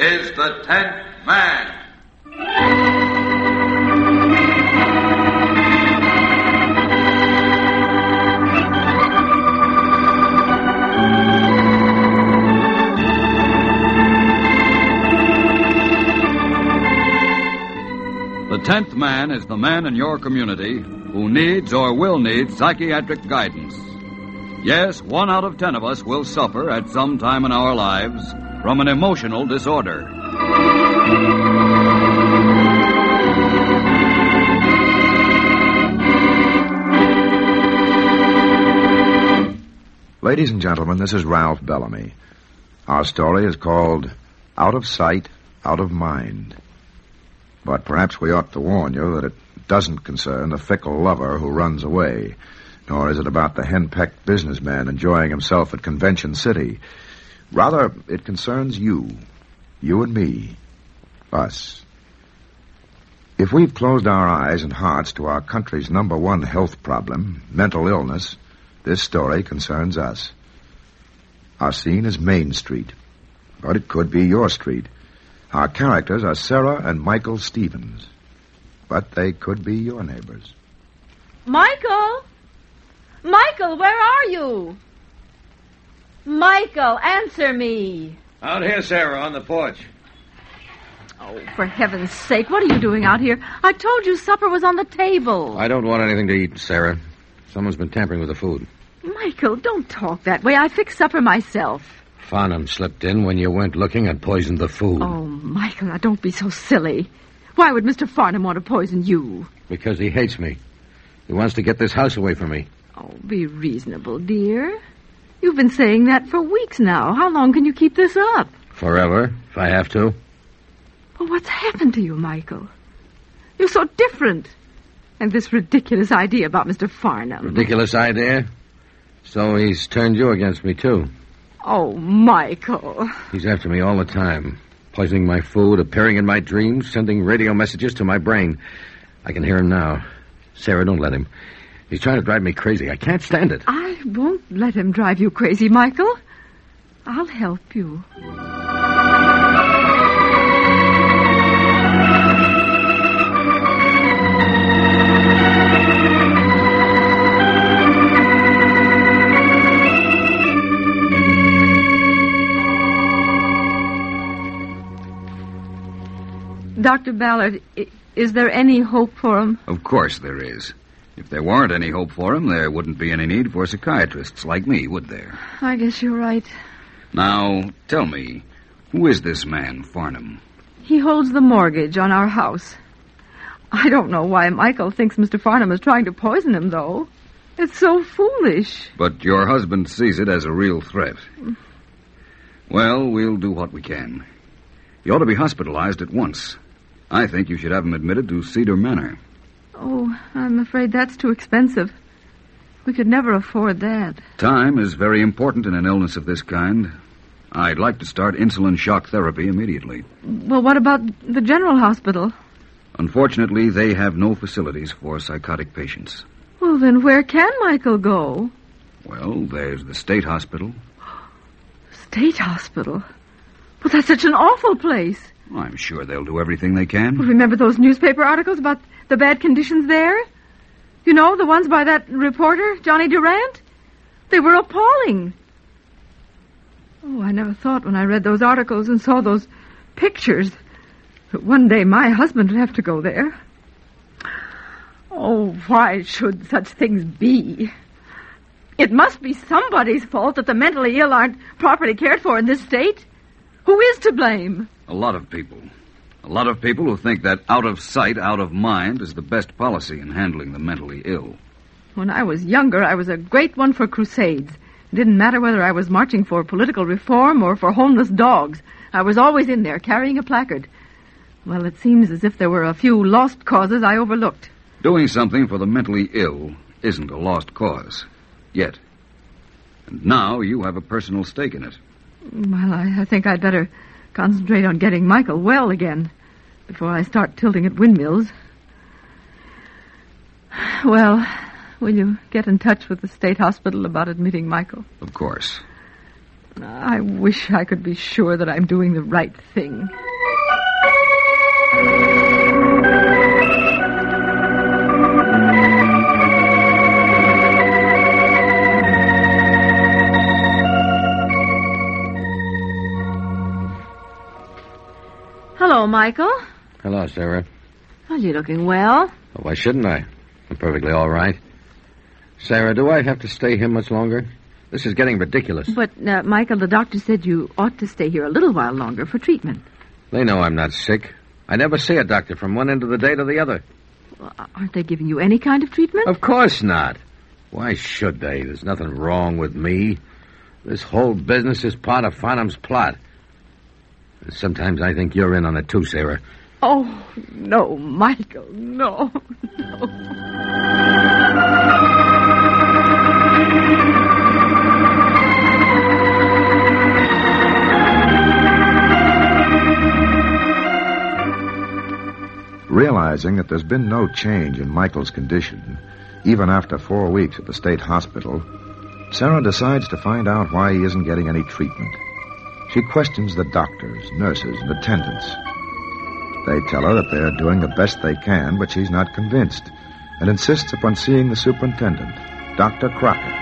is the 10th Man. The 10th Man is the man in your community who needs or will need psychiatric guidance. Yes, 1 out of 10 of us will suffer at some time in our lives from an emotional disorder. Ladies and gentlemen, this is Ralph Bellamy. Our story is called Out of Sight, Out of Mind. But perhaps we ought to warn you that it doesn't concern the fickle lover who runs away, nor is it about the henpecked businessman enjoying himself at Convention City. Rather, it concerns you and me, us. If we've closed our eyes and hearts to our country's #1 health problem, mental illness, this story concerns us. Our scene is Main Street, but it could be your street. Our characters are Sarah and Michael Stevens, but they could be your neighbors. Michael! Michael, where are you? Michael, answer me. Out here, Sarah, on the porch. Oh, for heaven's sake, what are you doing out here? I told you supper was on the table. I don't want anything to eat, Sarah. Someone's been tampering with the food. Michael, don't talk that way. I fixed supper myself. Farnham slipped in when you weren't looking and poisoned the food. Oh, Michael, now don't be so silly. Why would Mr. Farnham want to poison you? Because he hates me. He wants to get this house away from me. Oh, be reasonable, dear. You've been saying that for weeks now. How long can you keep this up? Forever, if I have to. Well, what's happened to you, Michael? You're so different. And this ridiculous idea about Mr. Farnham. Ridiculous idea? So he's turned you against me, too. Oh, Michael. He's after me all the time. Poisoning my food, appearing in my dreams, sending radio messages to my brain. I can hear him now. Sarah, don't let him. He's trying to drive me crazy. I can't stand it. I won't let him drive you crazy, Michael. I'll help you. Dr. Ballard, is there any hope for him? Of course there is. If there weren't any hope for him, there wouldn't be any need for psychiatrists like me, would there? I guess you're right. Now, tell me, who is this man, Farnham? He holds the mortgage on our house. I don't know why Michael thinks Mr. Farnham is trying to poison him, though. It's so foolish. But your husband sees it as a real threat. Well, we'll do what we can. He ought to be hospitalized at once. I think you should have him admitted to Cedar Manor. Oh, I'm afraid that's too expensive. We could never afford that. Time is very important in an illness of this kind. I'd like to start insulin shock therapy immediately. Well, what about the general hospital? Unfortunately, they have no facilities for psychotic patients. Well, then where can Michael go? Well, there's the state hospital. State hospital? Well, that's such an awful place. I'm sure they'll do everything they can. Remember those newspaper articles about the bad conditions there? You know, the ones by that reporter, Johnny Durant? They were appalling. Oh, I never thought when I read those articles and saw those pictures that one day my husband would have to go there. Oh, why should such things be? It must be somebody's fault that the mentally ill aren't properly cared for in this state. Who is to blame? A lot of people. A lot of people who think that out of sight, out of mind is the best policy in handling the mentally ill. When I was younger, I was a great one for crusades. It didn't matter whether I was marching for political reform or for homeless dogs. I was always in there carrying a placard. Well, it seems as if there were a few lost causes I overlooked. Doing something for the mentally ill isn't a lost cause. Yet. And now you have a personal stake in it. Well, I think I'd better concentrate on getting Michael well again before I start tilting at windmills. Well, will you get in touch with the state hospital about admitting Michael? Of course. I wish I could be sure that I'm doing the right thing. Hello, Michael. Hello, Sarah. Well, you're looking well. Oh, why shouldn't I? I'm perfectly all right. Sarah, do I have to stay here much longer? This is getting ridiculous. But, Michael, the doctor said you ought to stay here a little while longer for treatment. They know I'm not sick. I never see a doctor from one end of the day to the other. Well, aren't they giving you any kind of treatment? Of course not. Why should they? There's nothing wrong with me. This whole business is part of Farnham's plot. And sometimes I think you're in on it too, Sarah. Oh, no, Michael, no. Realizing that there's been no change in Michael's condition, even after 4 weeks at the state hospital, Sarah decides to find out why he isn't getting any treatment. She questions the doctors, nurses, and attendants. They tell her that they're doing the best they can, but she's not convinced, and insists upon seeing the superintendent, Dr. Crockett.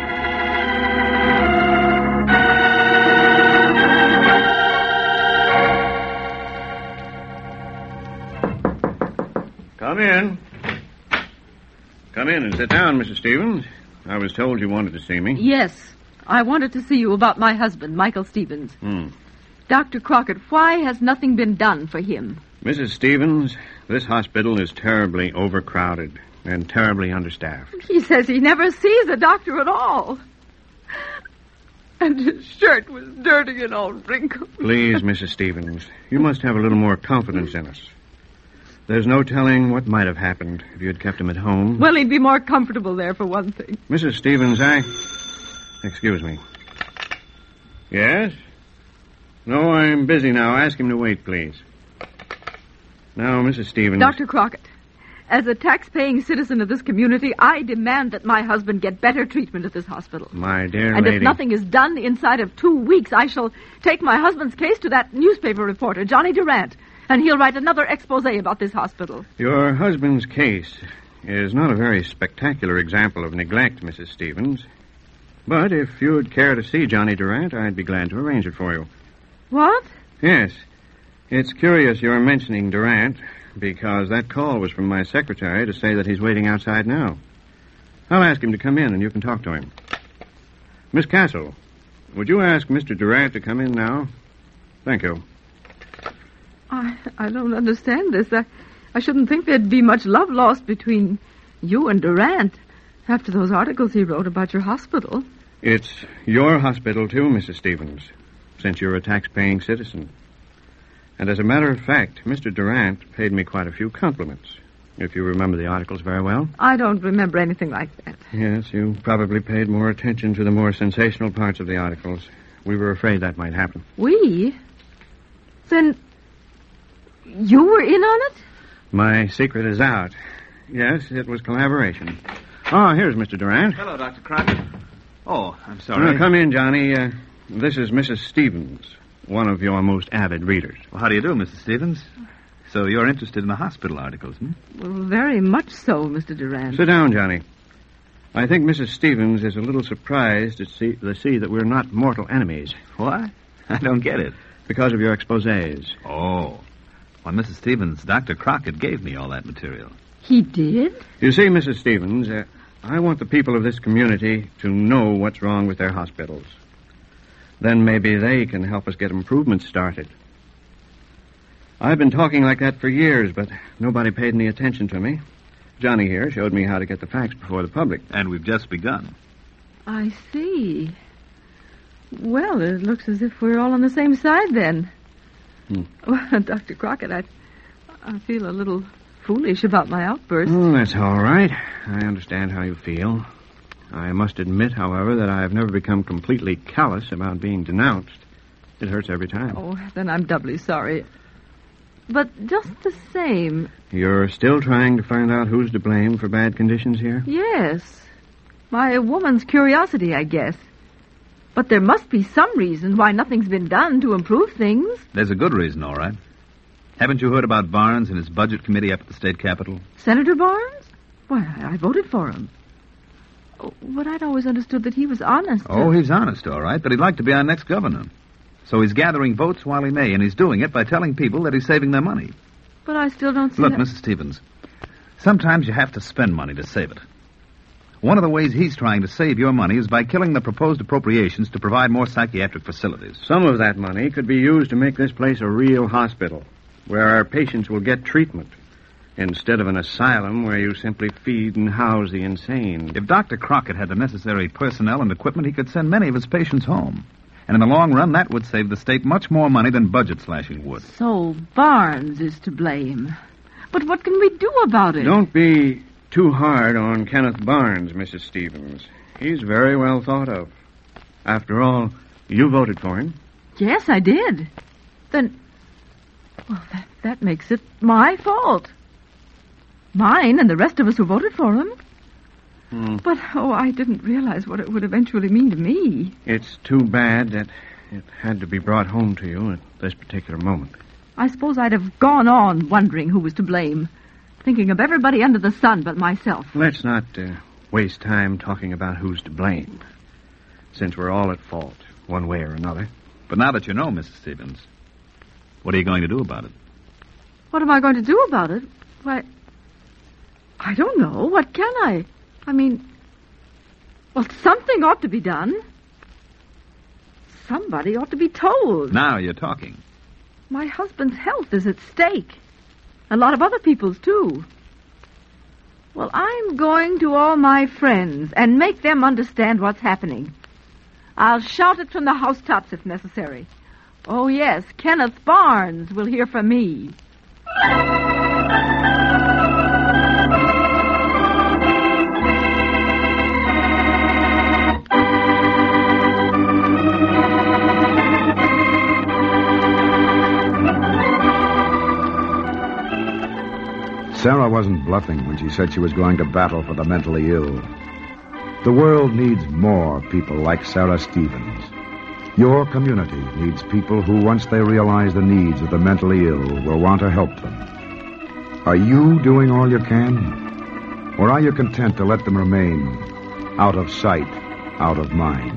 Come in. Come in and sit down, Mrs. Stevens. I was told you wanted to see me. Yes, I wanted to see you about my husband, Michael Stevens. Dr. Crockett, why has nothing been done for him? Mrs. Stevens, this hospital is terribly overcrowded and terribly understaffed. He says he never sees a doctor at all. And his shirt was dirty and all wrinkled. Please, Mrs. Stevens, you must have a little more confidence in us. There's no telling what might have happened if you had kept him at home. Well, he'd be more comfortable there, for one thing. Mrs. Stevens, Excuse me. Yes? No, I'm busy now. Ask him to wait, please. Now, Mrs. Stevens... Dr. Crockett, as a tax-paying citizen of this community, I demand that my husband get better treatment at this hospital. My dear and lady... if nothing is done inside of 2 weeks, I shall take my husband's case to that newspaper reporter, Johnny Durant, and he'll write another expose about this hospital. Your husband's case is not a very spectacular example of neglect, Mrs. Stevens. But if you'd care to see Johnny Durant, I'd be glad to arrange it for you. What? Yes. It's curious you're mentioning Durant, because that call was from my secretary to say that he's waiting outside now. I'll ask him to come in, and you can talk to him. Miss Castle, would you ask Mr. Durant to come in now? Thank you. I don't understand this. I shouldn't think there'd be much love lost between you and Durant after those articles he wrote about your hospital. It's your hospital, too, Mrs. Stevens, since you're a tax-paying citizen. And as a matter of fact, Mr. Durant paid me quite a few compliments, if you remember the articles very well. I don't remember anything like that. Yes, you probably paid more attention to the more sensational parts of the articles. We were afraid that might happen. We? Then you were in on it? My secret is out. Yes, it was collaboration. Oh, here's Mr. Durant. Hello, Dr. Crockett. Oh, I'm sorry. Come in, Johnny. This is Mrs. Stevens, one of your most avid readers. Well, how do you do, Mrs. Stevens? So you're interested in the hospital articles, hmm? Well, very much so, Mr. Durant. Sit down, Johnny. I think Mrs. Stevens is a little surprised to see that we're not mortal enemies. What? I don't get it. Because of your exposés. Oh. Well, Mrs. Stevens, Dr. Crockett gave me all that material. He did? You see, Mrs. Stevens, I want the people of this community to know what's wrong with their hospitals. Then maybe they can help us get improvements started. I've been talking like that for years, but nobody paid any attention to me. Johnny here showed me how to get the facts before the public. And we've just begun. I see. Well, it looks as if we're all on the same side, then. Well, Dr. Crockett, I feel a little foolish about my outburst. Oh, that's all right. I understand how you feel. I must admit, however, that I've never become completely callous about being denounced. It hurts every time. Oh, then I'm doubly sorry. But just the same... You're still trying to find out who's to blame for bad conditions here? Yes. My woman's curiosity, I guess. But there must be some reason why nothing's been done to improve things. There's a good reason, all right. Haven't you heard about Barnes and his budget committee up at the state capitol? Senator Barnes? Why, I voted for him. Oh, but I'd always understood that he was honest. Oh, he's honest, all right, but he'd like to be our next governor. So he's gathering votes while he may, and he's doing it by telling people that he's saving their money. But I still don't see Look, that. Mrs. Stevens, sometimes you have to spend money to save it. One of the ways he's trying to save your money is by killing the proposed appropriations to provide more psychiatric facilities. Some of that money could be used to make this place a real hospital, where our patients will get treatment, instead of an asylum where you simply feed and house the insane. If Dr. Crockett had the necessary personnel and equipment, he could send many of his patients home. And in the long run, that would save the state much more money than budget slashing would. So Barnes is to blame. But what can we do about it? Don't be too hard on Kenneth Barnes, Mrs. Stevens. He's very well thought of. After all, you voted for him. Yes, I did. Then, well, that makes it my fault. Mine and the rest of us who voted for him. But, I didn't realize what it would eventually mean to me. It's too bad that it had to be brought home to you at this particular moment. I suppose I'd have gone on wondering who was to blame, thinking of everybody under the sun but myself. Let's not waste time talking about who's to blame, since we're all at fault, one way or another. But now that you know, Mrs. Stevens, what are you going to do about it? What am I going to do about it? Why, I don't know. What can I? I mean, well, something ought to be done. Somebody ought to be told. Now you're talking. My husband's health is at stake. A lot of other people's, too. Well, I'm going to all my friends and make them understand what's happening. I'll shout it from the housetops if necessary. Oh, yes, Kenneth Barnes will hear from me. Sarah wasn't bluffing when she said she was going to battle for the mentally ill. The world needs more people like Sarah Stevens. Your community needs people who, once they realize the needs of the mentally ill, will want to help them. Are you doing all you can? Or are you content to let them remain out of sight, out of mind?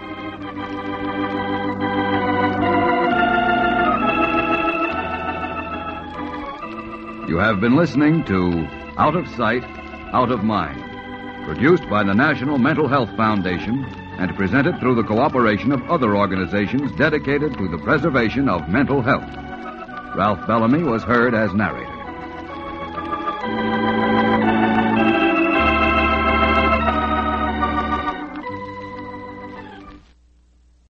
You have been listening to Out of Sight, Out of Mind, produced by the National Mental Health Foundation and presented through the cooperation of other organizations dedicated to the preservation of mental health. Ralph Bellamy was heard as narrator.